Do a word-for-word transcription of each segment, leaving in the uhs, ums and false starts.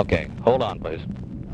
Okay, hold on, please.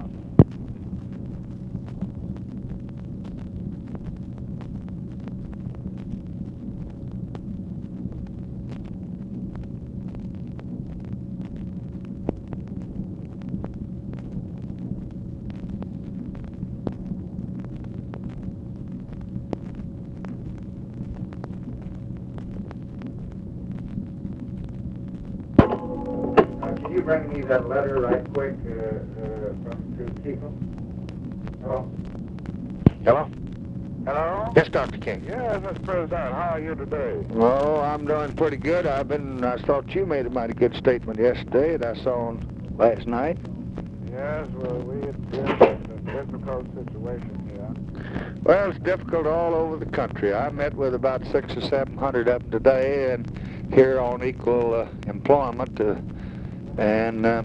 Uh, can you bring me that letter right quick uh, uh, from to Keegle? Hello? Hello? Hello? Yes, Doctor King. Yes, Mister President. How are you today? Oh, I'm doing pretty good. I've been, I thought you made a mighty good statement yesterday that I saw on last night. Yes, well, we deal with a difficult situation here. Well, it's difficult all over the country. I met with about six or seven hundred of them today, and here on equal uh, employment, uh, and uh,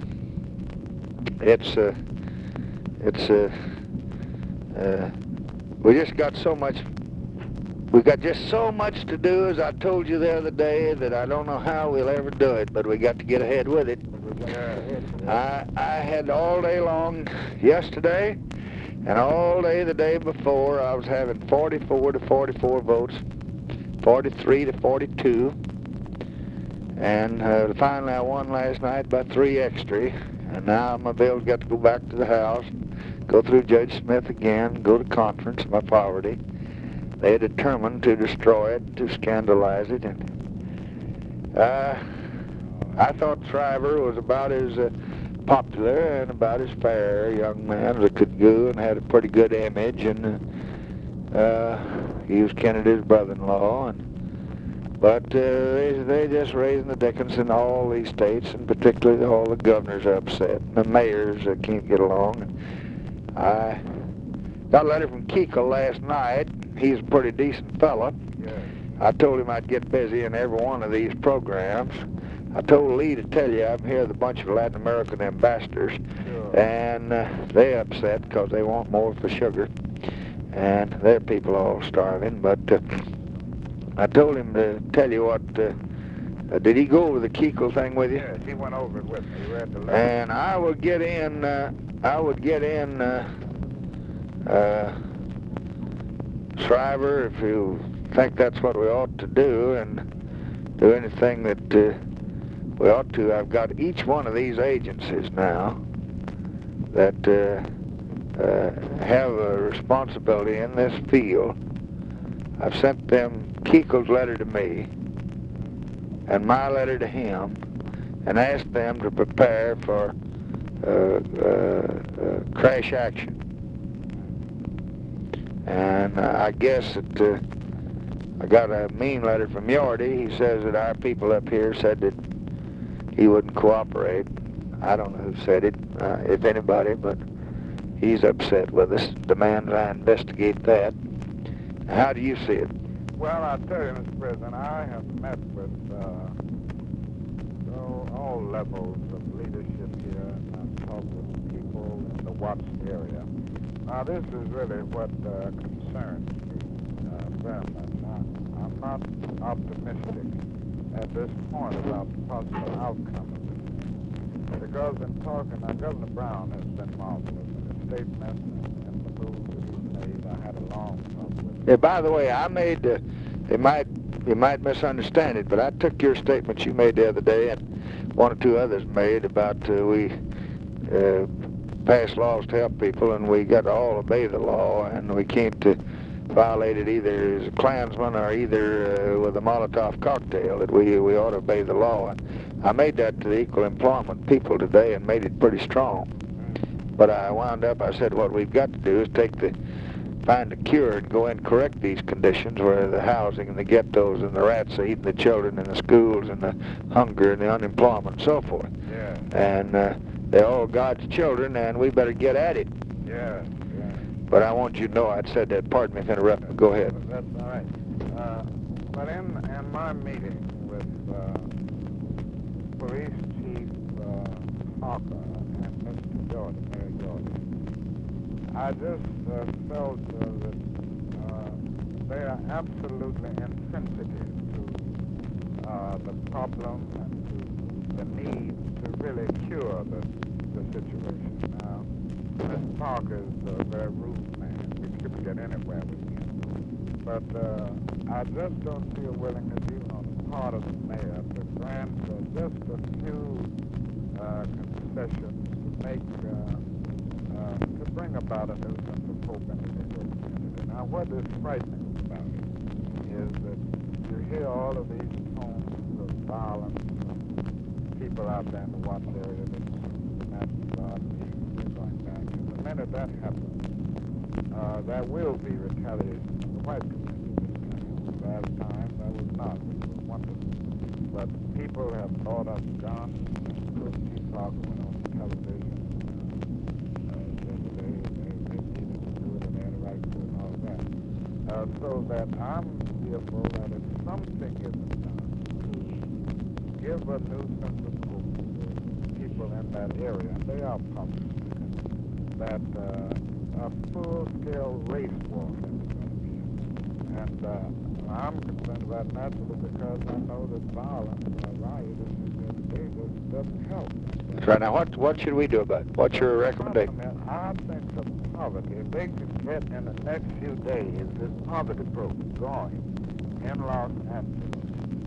it's uh, it's uh, uh, we just got so much. We got just so much to do, as I told you the other day, that I don't know how we'll ever do it, but we got to get ahead with it. I I had all day long yesterday. And all day the day before, I was having forty-four to forty-four votes, forty-three to forty-two. And uh, finally I won last night by three extra. And now my bill got to go back to the House, go through Judge Smith again, go to conference, my poverty. They determined to destroy it, to scandalize it. And uh, I thought Shriver was about as uh, popular and about as fair a young man as I could go, and had a pretty good image, and uh, he was Kennedy's brother-in-law. And but uh, they they just raising the dickens in all these states, and particularly all the governors are upset, and the mayors uh, can't get along. And I got a letter from Keegle last night. He's a pretty decent fella. Yes. I told him I'd get busy in every one of these programs. I told Lee to tell you I'm here with a bunch of Latin American ambassadors, Sure. and uh, they're upset because they want more for sugar, and their people are all starving. But uh, I told him to tell you what. Uh, uh, did he go over the Keegle thing with you? Yes, he went over it with me. He read the letter. And I would get in. Uh, I would get in. Uh, uh, Shriver, if you think that's what we ought to do, and do anything that uh, we ought to. I've got each one of these agencies now that uh, uh, have a responsibility in this field. I've sent them Keegle's letter to me and my letter to him, and asked them to prepare for uh, uh, uh, crash action. And uh, I guess that uh, I got a mean letter from Yorty. He says that our people up here said that he wouldn't cooperate. I don't know who said it, uh, if anybody, but he's upset with us, demands I investigate that. How do you see it? Well, I tell you, Mister President, I have met with uh, so all levels of leadership here, and I've talked with people in the Watts area. Now, this is really what uh, concerns me uh, very much. I, I'm not optimistic at this point about the possible outcome of it. Because in talking, now, Governor Brown has been marvelous in his statement and, and the moves that he's made. I had a long talk with him. Yeah, by the way, I made, uh, you might, you might misunderstand it, but I took your statements you made the other day, and one or two others made about uh, we uh, pass laws to help people, and we got to all obey the law, and we can't uh, violate it either as a Klansman or either uh, with a Molotov cocktail, that we, we ought to obey the law. And I made that to the equal employment people today and made it pretty strong. But I wound up, I said, what we've got to do is take the, find a cure and go and correct these conditions where the housing and the ghettos and the rats are eating the children in the schools and the hunger and the unemployment and so forth. Yeah. And uh, they're all God's children, and we better get at it. Yeah, yeah. But I want you to know I'd said that. Pardon me if I interrupt, but go ahead. That's all right. Uh, but in, in my meeting with uh, Police Chief uh, Parker and Mister Jordan, Mayor Jordan, I just uh, felt uh, that uh, they are absolutely insensitive to uh, the problem and to the need to really cure the, the situation. Now, Mister Parker is a very rude man. We couldn't get anywhere with him. But uh, I just don't see a willingness even on the part of the mayor to grant uh, just a few uh, concessions to make, uh, uh, to bring about a new sense of hope in the Negro community. Now, what is frightening about it is that you hear all of these tones of violence from people out there in the Watts area that the National Guard is going back. And the minute that happens, uh, there will be retaliation from the white community this time. Last time there was not, which was wonderful. But people have brought up guns. Of Chief Parker went on television uh, yesterday, and they, they needed to do it, and they had a right to it and all of that. Uh, so that I'm fearful that if something isn't done to give a new sense of hope to the people in that area, and they are public, that uh, a full-scale race war is going to be. And uh, I'm concerned about it naturally because I know that violence, uh, riot, as you said today, just doesn't help. That's right. Now, what, what should we do about it? What's your recommendation? I think the poverty, if they could get in the next few days this poverty program going in Los Angeles,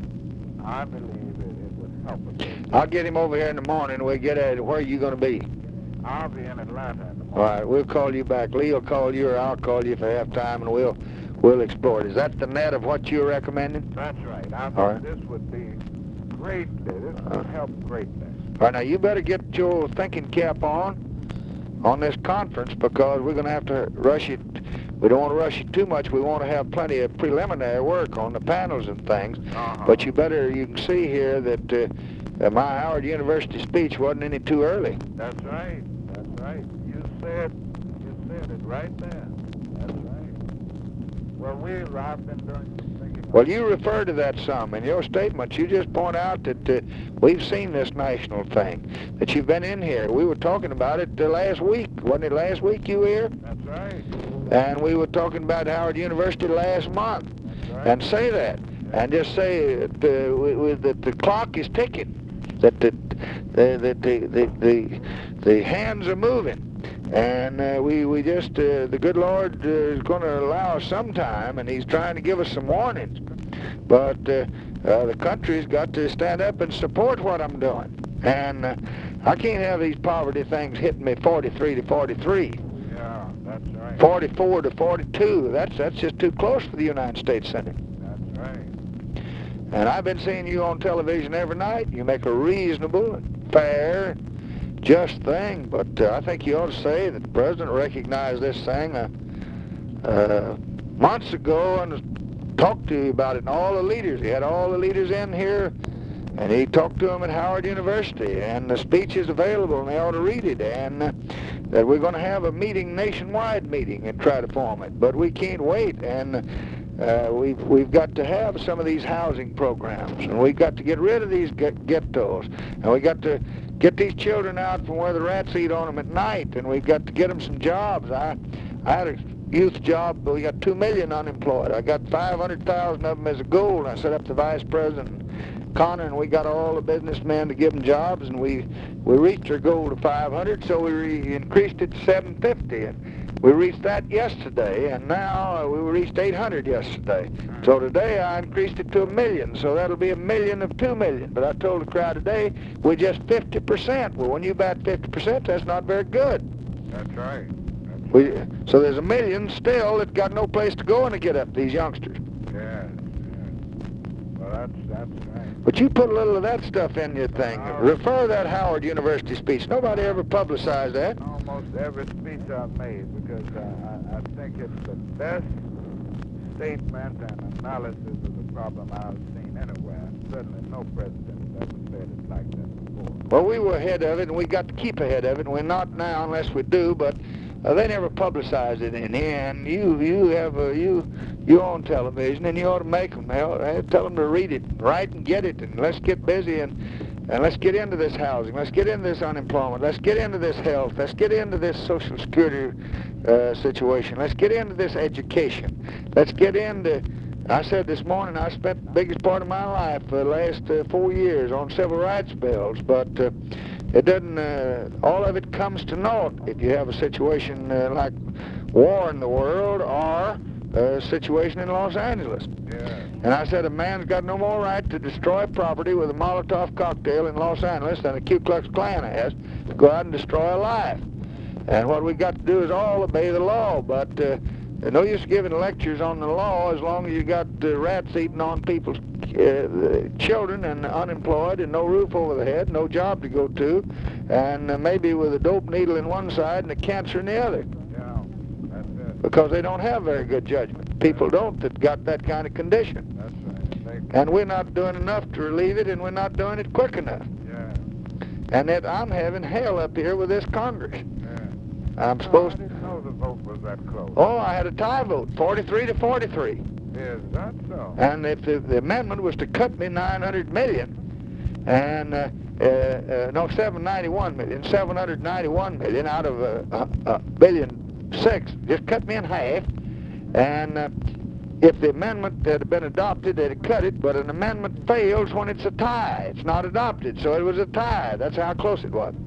I believe it, it would help us. I'll get him over here in the morning. We'll get at it. Where are you going to be? I'll be in Atlanta in the morning. All right, we'll call you back. Lee will call you, or I'll call you if I have time, and we'll we'll explore it. Is that the net of what you're recommending? That's right. I think right. This would be greatly, this would Uh, help greatly. All right, now you better get your thinking cap on on this conference because we're going to have to rush it. We don't want to rush it too much. We want to have plenty of preliminary work on the panels and things. Uh-huh. But you better, you can see here that uh, uh, my Howard University speech wasn't any too early. That's right. That's right. You said, you said it right there. That's right. Well, we, I've been doing some thinking. Well, you refer to that some. In your statement, you just point out that uh, we've seen this national thing, that you've been in here. We were talking about it uh, last week. Wasn't it last week you were here? That's right. And we were talking about Howard University last month. That's right. And say that. And just say that, uh, we, we, that the clock is ticking, that the, the, the, the, the, the, the hands are moving. And uh, we, we just, uh, the good Lord uh, is going to allow us some time, and he's trying to give us some warnings. But uh, uh, the country's got to stand up and support what I'm doing. And uh, I can't have these poverty things hitting me forty-three to forty-three. Yeah, that's right. forty-four to forty-two. That's, that's just too close for the United States Senate. That's right. And I've been seeing you on television every night. You make a reasonable, fair, just thing, but uh, I think you ought to say that the president recognized this thing uh, uh, months ago and talked to you about it, and all the leaders. He had all the leaders in here, and he talked to them at Howard University, and the speech is available, and they ought to read it, and uh, that we're going to have a meeting, nationwide meeting, and try to form it. But we can't wait, and uh, we've, we've got to have some of these housing programs, and we've got to get rid of these get ghettos, and we got to get these children out from where the rats eat on them at night, and we've got to get them some jobs. I, I had a youth job, but we got two million unemployed. I got five hundred thousand of them as a goal, and I set up the vice president, Connor, and we got all the businessmen to give them jobs, and we, we reached our goal to five hundred, so we re increased it to seven fifty, and we reached that yesterday, and now uh, we reached eight hundred yesterday. So today I increased it to a million, so that'll be a million of two million. But I told the crowd today, we're just fifty percent. Well, when you bat fifty percent, that's not very good. That's right. That's We, so there's a million still that got no place to go and to get up, these youngsters. Yes, yes. Well, that's, that's right. But you put a little of that stuff in your thing. Uh, Refer that Howard University speech. Nobody ever publicized that. Almost every speech I've made, because uh, I, I think it's the best statement and analysis of the problem I've seen anywhere. And certainly no president has ever said it like that before. Well, we were ahead of it, and we got to keep ahead of it. And we're not now unless we do, but uh, they never publicized it in here. And you, you have, uh, you, you on television, and you ought to make them. They ought, they tell them to read it, write and get it, and let's get busy and and let's get into this housing. Let's get into this unemployment. Let's get into this health. Let's get into this Social Security uh, situation. Let's get into this education. Let's get into. I said this morning I spent the biggest part of my life for the last uh, four years on civil rights bills, but uh, it doesn't, uh, all of it comes to naught if you have a situation uh, like war in the world or a situation in Los Angeles. Yeah. And I said, a man's got no more right to destroy property with a Molotov cocktail in Los Angeles than a Ku Klux Klan has to go out and destroy a life. And what we got to do is all obey the law, but uh, no use giving lectures on the law as long as you got uh, rats eating on people's uh, children and unemployed and no roof over the head, no job to go to, and uh, maybe with a dope needle in one side and a cancer in the other. Yeah, that's it. Because they don't have very good judgment. People don't that got that kind of condition. That's right. They, And we're not doing enough to relieve it, and we're not doing it quick enough. yeah, And that I'm having hell up here with this Congress. yeah. I'm No, supposed I didn't know the vote was that close. Oh, I had a tie vote, forty-three to forty-three. Is that so? And if the, the amendment was to cut me nine hundred million, and uh, uh, uh, no, seven ninety-one million, seven hundred ninety-one million out of a, a, a billion six, just cut me in half. And uh, if the amendment had been adopted, they'd have cut it, but an amendment fails when it's a tie. It's not adopted, so it was a tie. That's how close it was.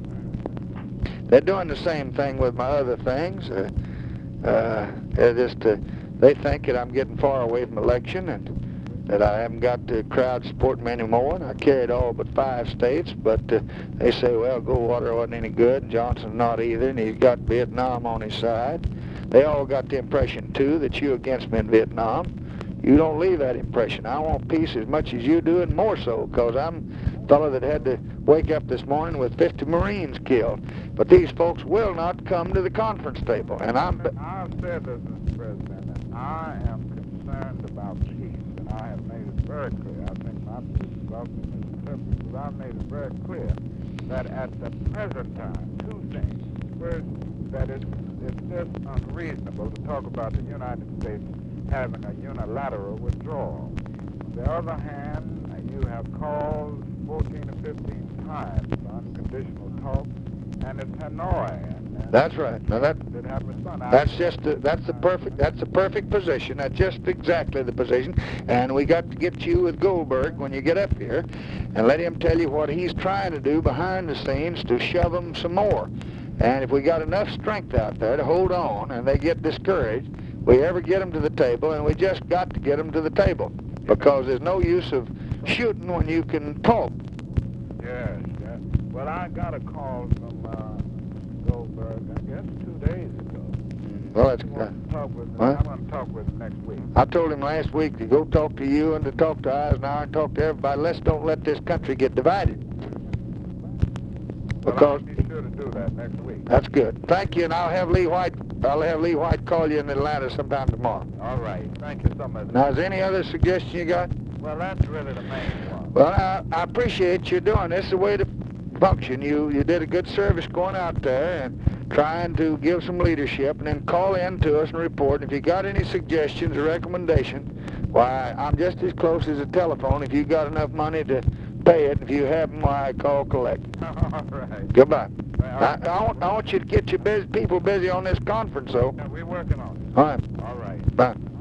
They're doing the same thing with my other things. Uh, uh, they're just, uh, they think that I'm getting far away from election and that I haven't got the crowd supporting me anymore. And I carried all but five states, but uh, they say, well, Goldwater wasn't any good, and Johnson's not either, and he's got Vietnam on his side. They all got the impression, too, that you're against me in Vietnam. You don't leave that impression. I want peace as much as you do, and more so, because I'm a fellow that had to wake up this morning with fifty Marines killed. But these folks will not come to the conference table, and I'm... I've said this, Mister President, and I am concerned about peace, and I have made it very clear. I think not just about Mister President, but I've made it very clear that at the present time, two things. First, that it's, it's just unreasonable to talk about the United States having a unilateral withdrawal. On the other hand, you have called fourteen or fifteen times for unconditional talk, and it's Hanoi. And, and That's right. Now that, it happens on that's just, the, that's the perfect, that's the perfect position. That's just exactly the position. And we got to get you with Goldberg when you get up here and let him tell you what he's trying to do behind the scenes to shove them some more. And if we got enough strength out there to hold on and they get discouraged, we ever get them to the table, and we just got to get them to the table, because there's no use of shooting when you can talk. Yes, yes. Well, I got a call from uh, Goldberg, I guess, two days ago. Well, that's He uh, wants to talk with me. Huh? I'm going to talk with him next week. I told him last week to go talk to you and to talk to Eisenhower and talk to everybody. Let's don't let this country get divided. Well, Because I'll be sure to do that next week. that's good. Thank you, and I'll have Lee White. I'll have Lee White call you in Atlanta sometime tomorrow. All right. Thank you so much. Now, is there any other suggestion you got? Well, that's really the main one. Well, I, I appreciate you doing this. The way to function. You you did a good service going out there and trying to give some leadership, and then call in to us and report. If you got any suggestions or recommendations, why, I'm just as close as a telephone. If you got enough money to pay it, if you haven't, why, I call collect. All right. Goodbye. Well, I, I, want, I want you to get your busy, people busy on this conference, though. yeah, we're working on it. All right. All right. Bye.